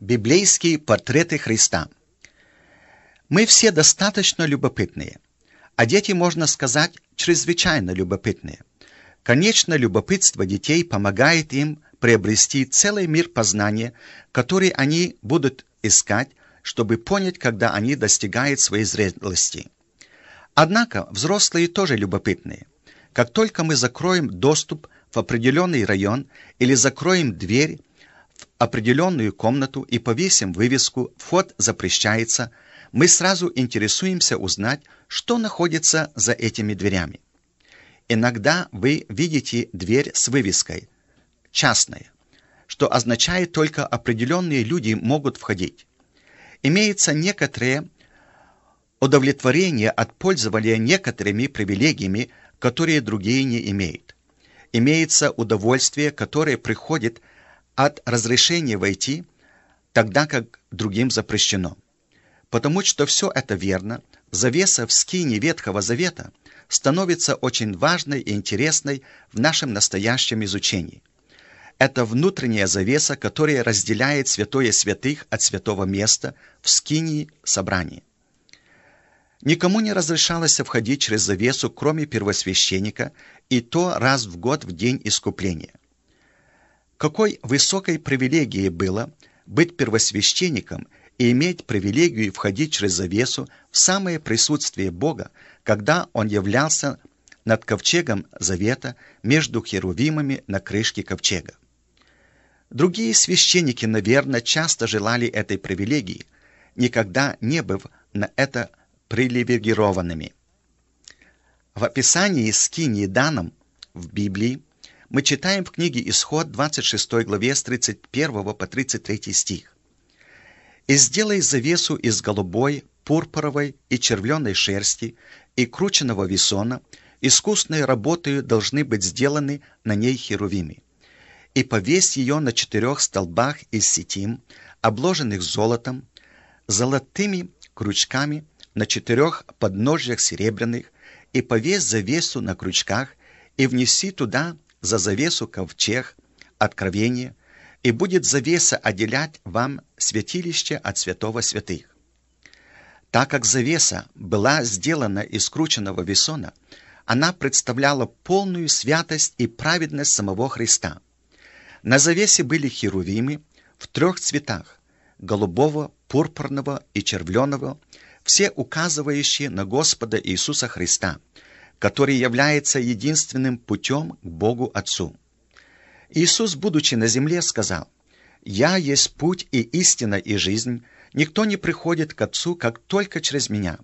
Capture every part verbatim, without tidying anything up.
Библейские портреты Христа. Мы все достаточно любопытные, а дети, можно сказать, чрезвычайно любопытные. Конечно, любопытство детей помогает им приобрести целый мир познания, который они будут искать, чтобы понять, когда они достигают своей зрелости. Однако взрослые тоже любопытные. Как только мы закроем доступ в определенный район или закроем дверь в определенную комнату и повесим вывеску «Вход запрещается», мы сразу интересуемся узнать, что находится за этими дверями. Иногда вы видите дверь с вывеской «Частная», что означает, только определенные люди могут входить. Имеется некоторое удовлетворение от пользования некоторыми привилегиями, которые другие не имеют. Имеется удовольствие, которое приходит от разрешения войти, тогда как другим запрещено. Потому что все это верно, завеса в скинии Ветхого Завета становится очень важной и интересной в нашем настоящем изучении. Это внутренняя завеса, которая разделяет святое святых от святого места в скинии собрания. Никому не разрешалось входить через завесу, кроме первосвященника, и то раз в год в день искупления. Какой высокой привилегией было быть первосвященником и иметь привилегию входить через завесу в самое присутствие Бога, когда Он являлся над ковчегом завета между херувимами на крышке ковчега. Другие священники, наверное, часто желали этой привилегии, никогда не быв на это привилегированными. В описании скинии Даном в Библии мы читаем в книге Исход двадцать шестой главе с тридцать первого по тридцать третий стих. «И сделай завесу из голубой, пурпуровой и червленой шерсти и крученного весона, искусной работою должны быть сделаны на ней херувимы. И повесь ее на четырех столбах из сетим, обложенных золотом, золотыми крючками на четырех подножьях серебряных, и повесь завесу на крючках, и внеси туда за завесу ковчег откровения, и будет завеса отделять вам святилище от святого святых». Так как завеса была сделана из крученного весона, она представляла полную святость и праведность самого Христа. На завесе были херувимы в трех цветах – голубого, пурпурного и червленого, все указывающие на Господа Иисуса Христа, который является единственным путем к Богу Отцу. Иисус, будучи на земле, сказал: «Я есть путь и истина и жизнь, никто не приходит к Отцу, как только через Меня».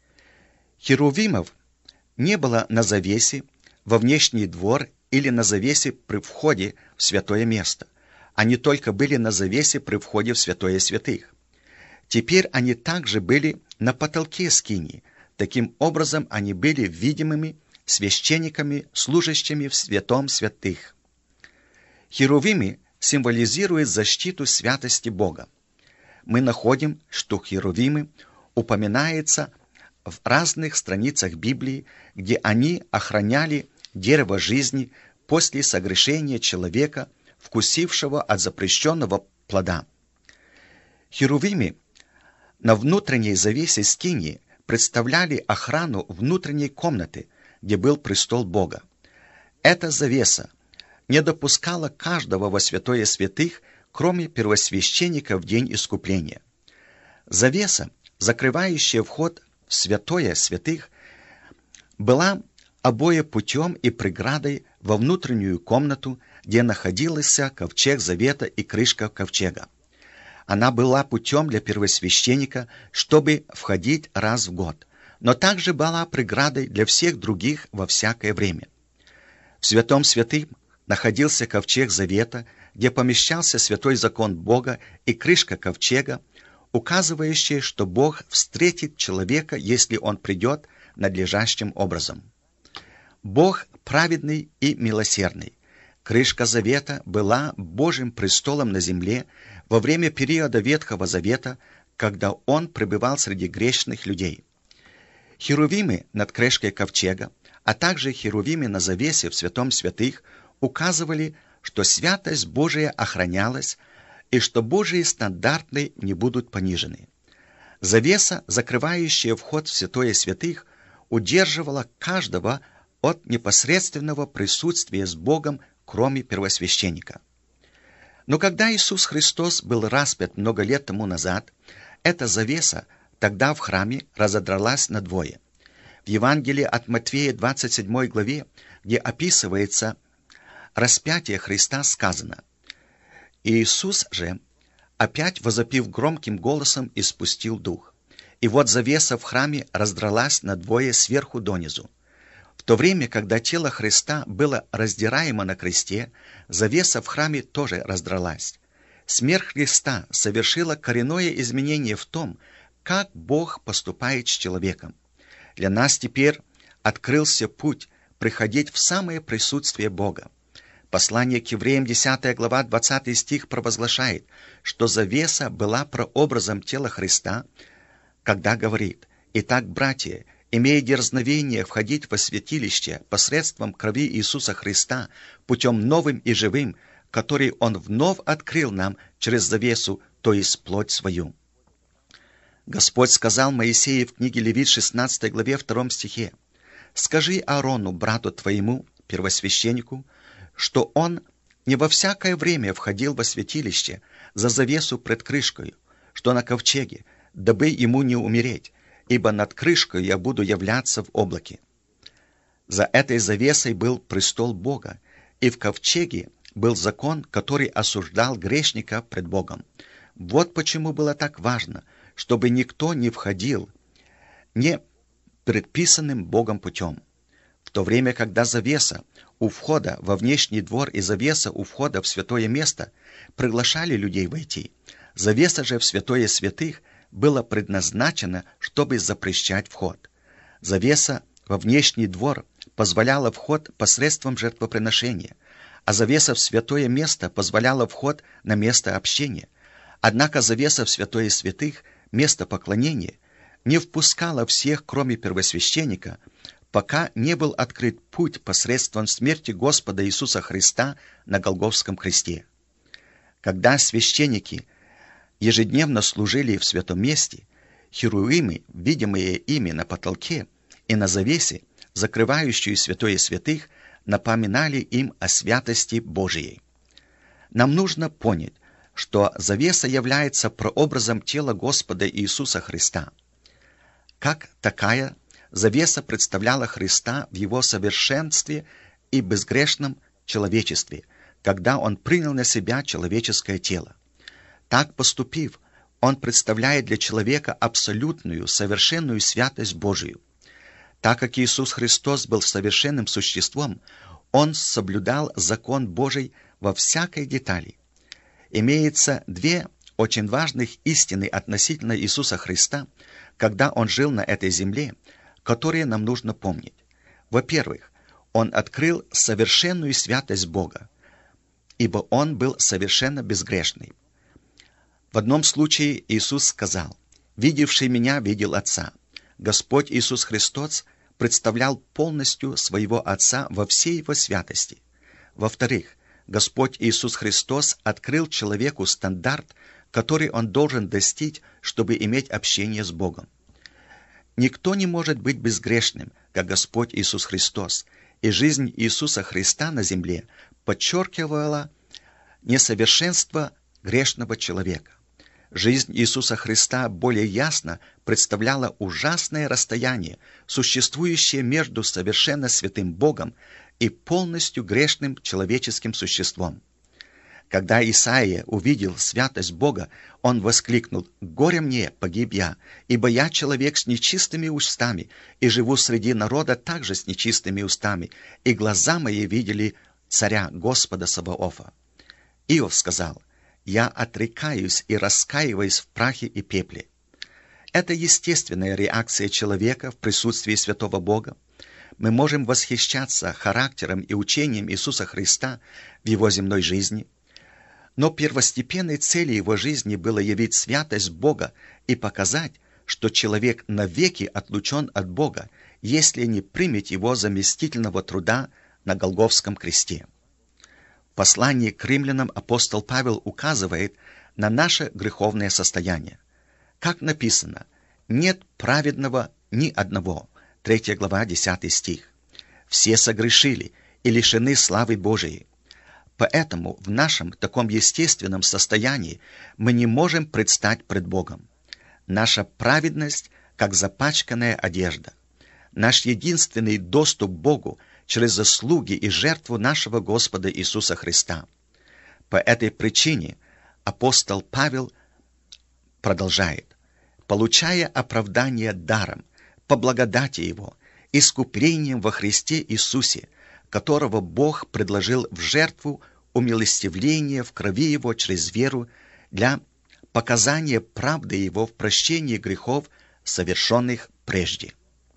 Херувимов не было на завесе во внешний двор или на завесе при входе в святое место. Они только были на завесе при входе в святое святых. Теперь они также были на потолке скинии. Таким образом, они были видимыми священниками, служащими в святом святых. Херувимы символизируют защиту святости Бога. Мы находим, что херувимы упоминаются в разных страницах Библии, где они охраняли дерево жизни после согрешения человека, вкусившего от запрещенного плода. Херувимы на внутренней завесе скинии представляли охрану внутренней комнаты, где был престол Бога. Эта завеса не допускала каждого во святое святых, кроме первосвященника в день искупления. Завеса, закрывающая вход в святое святых, была обоим путем и преградой во внутреннюю комнату, где находился ковчег завета и крышка ковчега. Она была путем для первосвященника, чтобы входить раз в год, но также была преградой для всех других во всякое время. В святом святых находился ковчег завета, где помещался святой закон Бога, и крышка ковчега, указывающая, что Бог встретит человека, если он придет надлежащим образом. Бог праведный и милосердный. Крышка завета была Божьим престолом на земле во время периода Ветхого Завета, когда Он пребывал среди грешных людей. Херувимы над крышкой ковчега, а также херувимы на завесе в святом святых указывали, что святость Божия охранялась, и что Божьи стандарты не будут понижены. Завеса, закрывающая вход в святое святых, удерживала каждого от непосредственного присутствия с Богом, кроме первосвященника. Но когда Иисус Христос был распят много лет тому назад, эта завеса тогда в храме разодралась надвое. В Евангелии от Матфея двадцать седьмой главе, где описывается распятие Христа, сказано: «Иисус же, опять возопив громким голосом, испустил дух. И вот завеса в храме раздралась надвое сверху донизу. В то время, когда тело Христа было раздираемо на кресте, завеса в храме тоже раздралась. Смерть Христа совершила коренное изменение в том, как Бог поступает с человеком. Для нас теперь открылся путь приходить в самое присутствие Бога. Послание к евреям, десятая глава, двадцатый стих провозглашает, что завеса была прообразом тела Христа, когда говорит: «Итак, братья, имея дерзновение входить во святилище посредством крови Иисуса Христа, путем новым и живым, который Он вновь открыл нам через завесу, то есть плоть свою». Господь сказал Моисею в книге Левит, шестнадцатой главе, втором стихе: «Скажи Аарону, брату твоему, первосвященнику, что он не во всякое время входил во святилище за завесу пред крышкою, что на ковчеге, дабы ему не умереть, ибо над крышкой я буду являться в облаке». За этой завесой был престол Бога, и в ковчеге был закон, который осуждал грешника пред Богом. Вот почему было так важно, чтобы никто не входил не предписанным Богом путем. В то время, когда завеса у входа во внешний двор и завеса у входа в святое место приглашали людей войти, завеса же в святое святых была предназначена, чтобы запрещать вход. Завеса во внешний двор позволяла вход посредством жертвоприношения, а завеса в святое место позволяла вход на место общения. Однако завеса в святое святых, место поклонения, не впускала всех, кроме первосвященника, пока не был открыт путь посредством смерти Господа Иисуса Христа на Голгофском кресте. Когда священники ежедневно служили в святом месте, херувимы, видимые ими на потолке и на завесе, закрывающую святое святых, напоминали им о святости Божией. Нам нужно понять, что завеса является прообразом тела Господа Иисуса Христа. Как такая, завеса представляла Христа в Его совершенстве и безгрешном человечестве, когда Он принял на себя человеческое тело. Так поступив, Он представляет для человека абсолютную, совершенную святость Божию. Так как Иисус Христос был совершенным существом, Он соблюдал закон Божий во всякой детали. Имеется две очень важных истины относительно Иисуса Христа, когда Он жил на этой земле, которые нам нужно помнить. Во-первых, Он открыл совершенную святость Бога, ибо Он был совершенно безгрешный. В одном случае Иисус сказал: «Видевший Меня, видел Отца». Господь Иисус Христос представлял полностью Своего Отца во всей Его святости. Во-вторых, Господь Иисус Христос открыл человеку стандарт, который он должен достичь, чтобы иметь общение с Богом. Никто не может быть безгрешным, как Господь Иисус Христос, и жизнь Иисуса Христа на земле подчеркивала несовершенство грешного человека. Жизнь Иисуса Христа более ясно представляла ужасное расстояние, существующее между совершенно святым Богом и полностью грешным человеческим существом. Когда Исаия увидел святость Бога, он воскликнул: «Горе мне, погиб я, ибо я человек с нечистыми устами, и живу среди народа также с нечистыми устами, и глаза мои видели царя Господа Саваофа». Иов сказал: «Я отрекаюсь и раскаиваюсь в прахе и пепле». Это естественная реакция человека в присутствии святого Бога. Мы можем восхищаться характером и учением Иисуса Христа в Его земной жизни, но первостепенной целью Его жизни было явить святость Бога и показать, что человек навеки отлучен от Бога, если не примет Его заместительного труда на Голгофском кресте. В послании к римлянам апостол Павел указывает на наше греховное состояние. Как написано, нет праведного ни одного. третья глава, десятый стих. Все согрешили и лишены славы Божией. Поэтому в нашем таком естественном состоянии мы не можем предстать пред Богом. Наша праведность, как запачканная одежда. Наш единственный доступ к Богу через заслуги и жертву нашего Господа Иисуса Христа. По этой причине апостол Павел продолжает: «Получая оправдание даром, по благодати Его, искуплением во Христе Иисусе, которого Бог предложил в жертву умилостивления в крови Его через веру для показания правды Его в прощении грехов, совершенных прежде».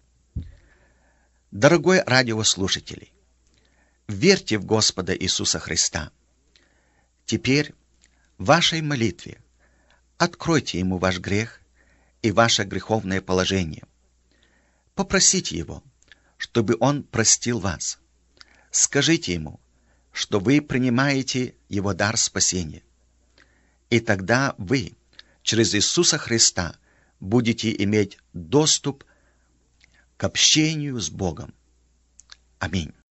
Дорогой радиослушатель, верьте в Господа Иисуса Христа. Теперь в вашей молитве откройте Ему ваш грех и ваше греховное положение. Попросите Его, чтобы Он простил вас. Скажите Ему, что вы принимаете Его дар спасения. И тогда вы через Иисуса Христа будете иметь доступ к общению с Богом. Аминь.